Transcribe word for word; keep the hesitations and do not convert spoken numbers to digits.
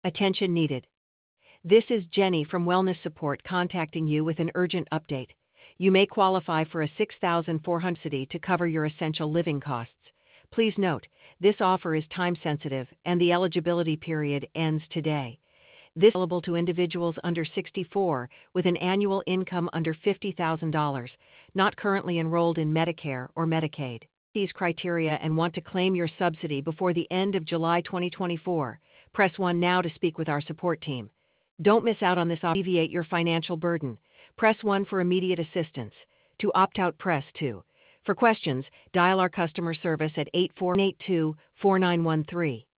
Attention needed. This is Jenny from Wellness Support contacting you with an urgent update. You may qualify for a six thousand four hundred dollars subsidy to cover your essential living costs. Please note, this offer is time-sensitive and the eligibility period ends today. This is available to individuals under sixty-four with an annual income under fifty thousand dollars, not currently enrolled in Medicare or Medicaid. These criteria and want to claim your subsidy before the end of July twenty twenty-four. Press one now to speak with our support team. Don't miss out on this opportunity to alleviate your financial burden. Press one for immediate assistance. To opt out, press two. For questions, dial our customer service at eight four eight two, four nine one three.